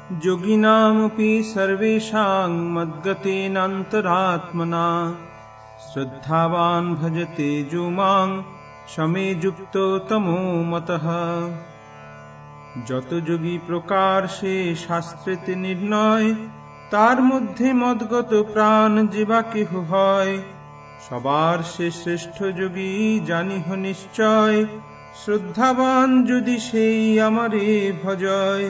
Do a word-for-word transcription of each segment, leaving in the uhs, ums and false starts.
যোগিনামপি সর্বেষাং মদ্গতেনান্তরাত্মনা শ্রদ্ধাবান ভজতে যো মাং সমে যুক্ত তমো মতঃ। যত যোগী প্রকার সে শাস্ত্রেতে নির্ণয়, তার মধ্যে মদগত প্রাণ যে বা কেহ হয়। সবার সে শ্রেষ্ঠ যোগী জানিহ নিশ্চয়, শ্রদ্ধাবান যদি সেই আমারে ভজয়।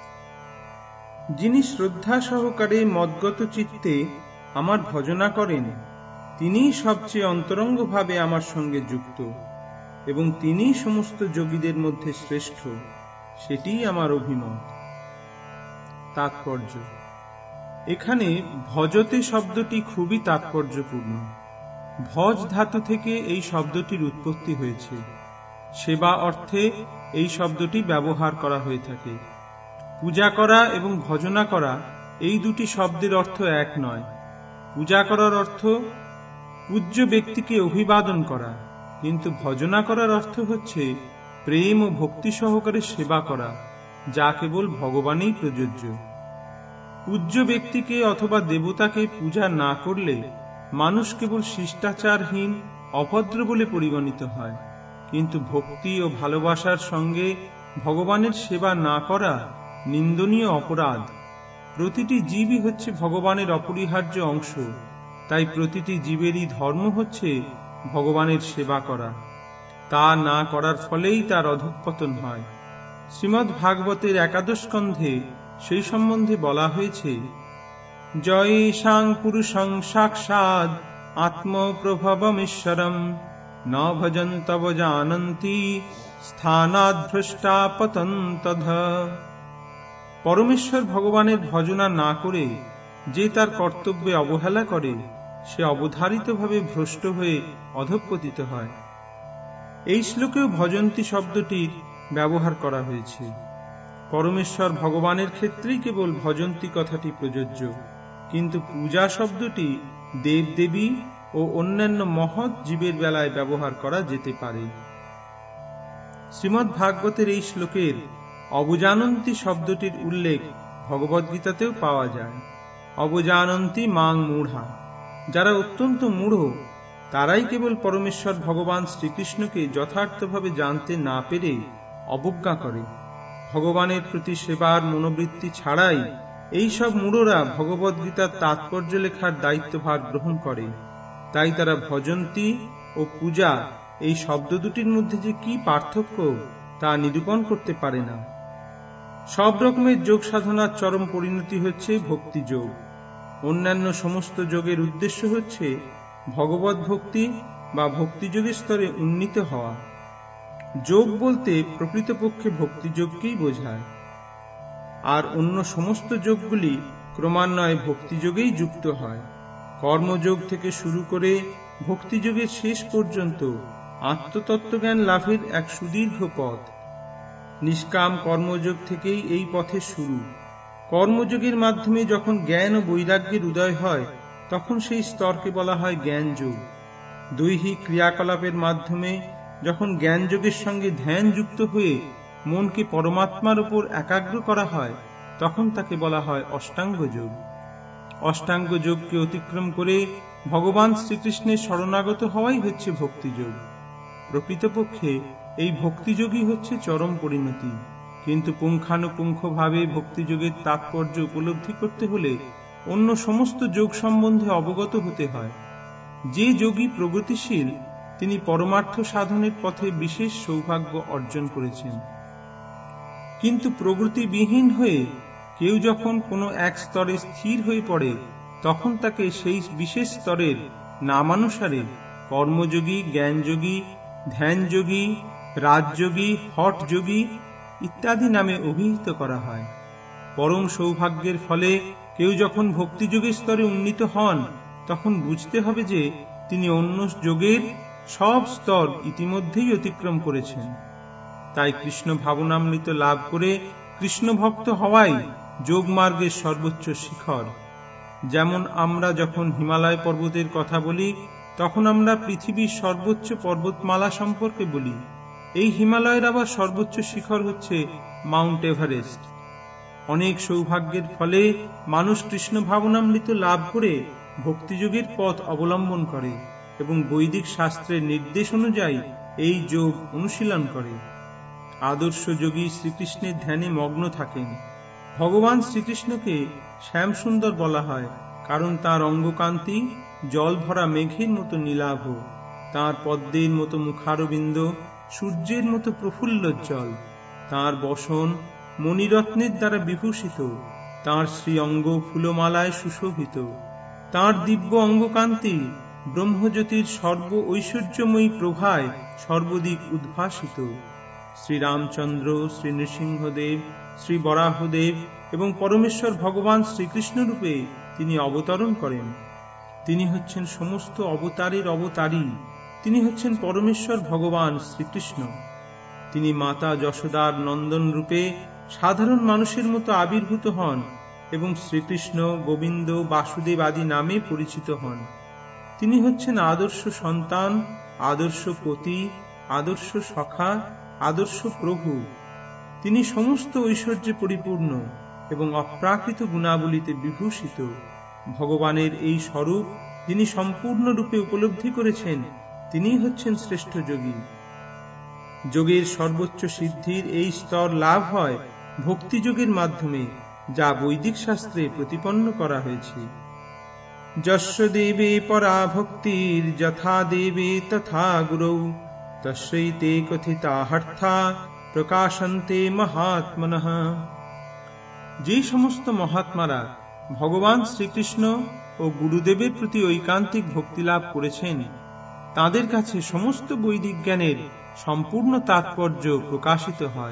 যিনি শ্রদ্ধা সহকারে মদগত চিত্তে আমার ভজনা করেন, তিনি সবচেয়ে অন্তরঙ্গ ভাবে আমার সঙ্গে যুক্ত, এবং তিনি সমস্ত যোগীদের মধ্যে শ্রেষ্ঠ, সেটি আমার অভিমত। তাৎপর্য: এখানে ভজতে শব্দটি খুবই তাৎপর্যপূর্ণ। ভজ ধাতু থেকে এই শব্দটির উৎপত্তি হয়েছে। সেবা অর্থে এই শব্দটি ব্যবহার করা হয়ে থাকে। পূজা করা এবং ভজনা করা এই দুটি শব্দের অর্থ এক নয়। পূজা করার অর্থ পূজ্য ব্যক্তিকে অভিবাদন করা, কিন্তু ভজনা করার অর্থ হচ্ছে প্রেম ও ভক্তি সহকারে সেবা করা, যা কেবল ভগবানেই প্রযোজ্য। পূজ্য ব্যক্তিকে অথবা দেবতাকে পূজা না করলে মানুষ কেবল শিষ্টাচারহীন, অভদ্র বলে পরিগণিত হয়, কিন্তু ভক্তি ও ভালোবাসার সঙ্গে ভগবানের সেবা না করা নিন্দনীয় অপরাধ। প্রতিটি জীবই হচ্ছে ভগবানের অপরিহার্য অংশ, তাই প্রতিটি জীবেরই ধর্ম হচ্ছে ভগবানের সেবা করা। তা না করার ফলেই তার অধঃপতন হয়। শ্রীমদ্ ভাগবতের একাদশ স্কন্ধে সেই সম্বন্ধে বলা হয়েছে, জয়েশাং পুরুষং সাক্ষাৎ আত্মপ্রভবমীশ্বরম ন ভজন্তব জানন্তি স্থানাদ্ভ্রষ্টা পতন্তধ। পরমেশ্বর ভগবানের ভজনা না করে যে তার কর্তব্যে অবহেলা করে, সে অবধারিতভাবে ভ্রষ্ট হয়ে অধঃপতিত হয়। এই শ্লোকেও ভজন্তী শব্দটির ব্যবহার করা হয়েছে। পরমেশ্বর ভগবানের ক্ষেত্রেই কেবল ভজন্তী কথাটি প্রযোজ্য, কিন্তু পূজা শব্দটি দেবদেবী ও অন্যান্য মহৎ জীবের বেলায় ব্যবহার করা যেতে পারে। শ্রীমদ্ ভাগবতের এই শ্লোকের অবজানন্তী শব্দটির উল্লেখ ভগবদ্গীতাতেও পাওয়া যায়। অবজানন্তী মাং মূঢ়া, যারা অত্যন্ত মূঢ়, তারাই কেবল পরমেশ্বর ভগবান শ্রীকৃষ্ণকে যথার্থভাবে জানতে না পেরে অবজ্ঞা করে। ভগবানের প্রতি সেবার মনোবৃত্তি ছাড়াই এই সব মূঢ়রা ভগবদ্গীতার তাৎপর্য লেখার দায়িত্বভার গ্রহণ করে। তাই তারা ভজন্তী ও পূজা এই শব্দ দুটির মধ্যে যে কি পার্থক্য তা নিরূপণ করতে পারে না। সব রকমের যোগ সাধনার চরম পরিণতি হচ্ছে ভক্তি যোগ। অন্যান্য সমস্ত যোগের উদ্দেশ্য হচ্ছে ভগবত ভক্তি বা ভক্তিযোগের স্তরে উন্নীত হওয়া। যোগ বলতে প্রকৃতপক্ষে ভক্তিযোগকেই বোঝায়, আর অন্য সমস্ত যোগগুলি ক্রমান্বয়ে ভক্তিযোগেই যুক্ত হয়। কর্মযোগ থেকে শুরু করে ভক্তিযোগের শেষ পর্যন্ত আত্মতত্ত্বজ্ঞান লাভের এক সুদীর্ঘ পথ। নিষ্কাম কর্মযোগ থেকেই এই পথের শুরু। কর্মযোগের মাধ্যমে যখন জ্ঞান ও বৈরাগ্যের উদয় হয়, তখন সেই স্তরকে বলা হয় জ্ঞান যোগ। দৈহিক ক্রিয়াকলাপের মাধ্যমে যখন জ্ঞান যোগের সঙ্গে ধ্যান যুক্ত হয়ে মনকে পরমাত্মার উপর একাগ্র করা হয়, তখন তাকে বলা হয় অষ্টাঙ্গ যোগ। অষ্টাঙ্গ যোগকে অতিক্রম করে ভগবান শ্রীকৃষ্ণের শরণাগত হওয়াই হচ্ছে ভক্তিযোগ। প্রকৃতপক্ষে এই ভক্তিযোগই হচ্ছে চরম পরিণতি, কিন্তু পুঙ্খানুপুঙ্খভাবে ভক্তিযোগের তাৎপর্য উপলব্ধি করতে হলে অন্য সমস্ত যোগ সম্বন্ধে অবগত হতে হয়। যে যোগী প্রগতিশীল, তিনি পরমার্থ সাধনের পথে বিশেষ সৌভাগ্য অর্জন করেছেন। কিন্তু প্রগতিবিহীন হয়ে কেউ যখন কোনো এক স্তরে স্থির হয়ে পড়ে, তখন তাকে সেই বিশেষ স্তরের নামানুসারে কর্মযোগী, জ্ঞানযোগী, ধ্যানযোগী, রাজযোগী, হঠযোগী ইত্যাদি নামে অভিহিত করা হয়। পরম সৌভাগ্যের ফলে কেউ যখন ভক্তিযোগের স্তরে উন্নীত হন, তখন বুঝতে হবে যে তিনি অন্য যোগের সব স্তর ইতিমধ্যেই অতিক্রম করেছেন। তাই কৃষ্ণ ভাবনামৃত লাভ করে কৃষ্ণ ভক্ত হওয়াই যোগ মার্গের সর্বোচ্চ শিখর। যেমন আমরা যখন হিমালয় পর্বতের কথা বলি, তখন আমরা পৃথিবীর সর্বোচ্চ পর্বতমালা সম্পর্কে বলি। এই হিমালয়ের আবার সর্বোচ্চ শিখর হচ্ছে মাউন্ট এভারেস্ট। অনেক সৌভাগ্যের ফলে মানুষ কৃষ্ণ ভাবনামৃত লাভ করে ভক্তিযোগের পথ অবলম্বন করে এবং বৈদিক শাস্ত্রের নির্দেশ অনুযায়ী এই যোগ অনুশীলন করে। আদর্শ যোগী শ্রীকৃষ্ণের ধ্যানে মগ্ন থাকেন। ভগবান শ্রীকৃষ্ণকে শ্যামসুন্দর বলা হয়, কারণ তার অঙ্গকান্তি জল ভরা মেঘের মতো নীলাভ, তাঁর পদ্মের মতো মুখারবিন্দ সূর্যের মতো প্রফুল্লোজ্জ্বল, তাঁর বসন মণিরত্নের দ্বারা বিভূষিত, তাঁর শ্রী অঙ্গ ফুলমালায় সুশোভিত, তাঁর দিব্য অঙ্গকান্তি ব্রহ্মজ্যোতির সর্ব ঐশ্বর্যময়ী প্রভায় সর্বদিক উদ্ভাসিত। শ্রীরামচন্দ্র, শ্রী নৃসিংহদেব, শ্রী বরাহদেব এবং পরমেশ্বর ভগবান শ্রীকৃষ্ণ রূপে তিনি অবতরণ করেন। তিনি হচ্ছেন সমস্ত অবতারের অবতারী। তিনি হচ্ছেন পরমেশ্বর ভগবান শ্রীকৃষ্ণ। তিনি মাতা যশোদার নন্দন রূপে সাধারণ মানুষের মতো আবির্ভূত হন এবং শ্রীকৃষ্ণ, গোবিন্দ, বাসুদেব আদি নামে পরিচিত হন। তিনি হচ্ছেন আদর্শ সন্তান, আদর্শ পতি, আদর্শ সখা, আদর্শ প্রভু। তিনি সমস্ত ঐশ্বর্যে পরিপূর্ণ এবং অপ্রাকৃত গুণাবলীতে বিভূষিত। ভগবানের এই স্বরূপ যিনি সম্পূর্ণরূপে উপলব্ধি করেছেন, তিনিই হচ্ছেন শ্রেষ্ঠ যোগী। যোগের সর্বোচ্চ সিদ্ধির এই স্তর লাভ হয় ভক্তিযোগের মাধ্যমে, যা বৈদিক শাস্ত্রে প্রতিপন্ন করা হয়েছে। যস্য দেবে পরা ভক্তির যথা দেবে তথা গুরৌ তস্যৈতে কথিতার্থা প্রকাশন্তে মহাত্মনঃ। যে সমস্ত মহাত্মারা ভগবান শ্রীকৃষ্ণ ও গুরুদেবের প্রতি ঐকান্তিক ভক্তি লাভ করেছেন, তাদের কাছে সমস্ত বৈদিক জ্ঞানের সম্পূর্ণ তাৎপর্য প্রকাশিত হয়।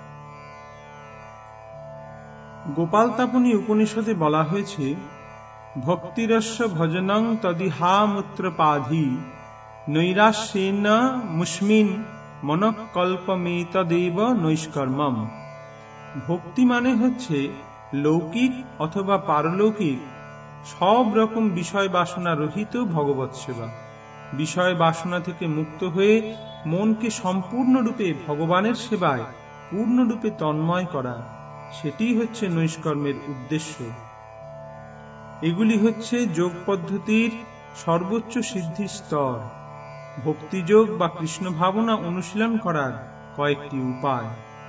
গোপালতাপনী উপনিষদে বলা হয়েছে, ভক্তিরস্য ভজনং তদিহামূত্রপাধি নৈরাশ্যেন মুষ্মিন মনঃকল্পমেতদেব নৈষ্কর্মম। ভক্তি মানে হচ্ছে লৌকিক অথবা পারলৌকিক সব রকম বিষয় বাসনা রহিত ভগবৎ সেবা। বিষয় বাসনা থেকে মুক্ত হয়ে মনকে সম্পূর্ণরূপে ভগবানের সেবায় পূর্ণরূপে তন্ময় করা, সেটি হচ্ছে নৈষ্কর্মের উদ্দেশ্য। এগুলি হচ্ছে যোগ পদ্ধতির সর্বোচ্চ সিদ্ধি স্তর। ভক্তিযোগ বা কৃষ্ণ ভাবনা অনুশীলন করার কয়েকটি উপায়।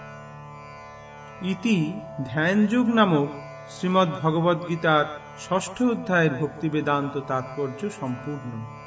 ইতি ধ্যান যোগ নামক শ্রীমদ্ ভগবদ্ গীতার ষষ্ঠ অধ্যায়ের ভক্তি বেদান্ত তাৎপর্য সম্পূর্ণ।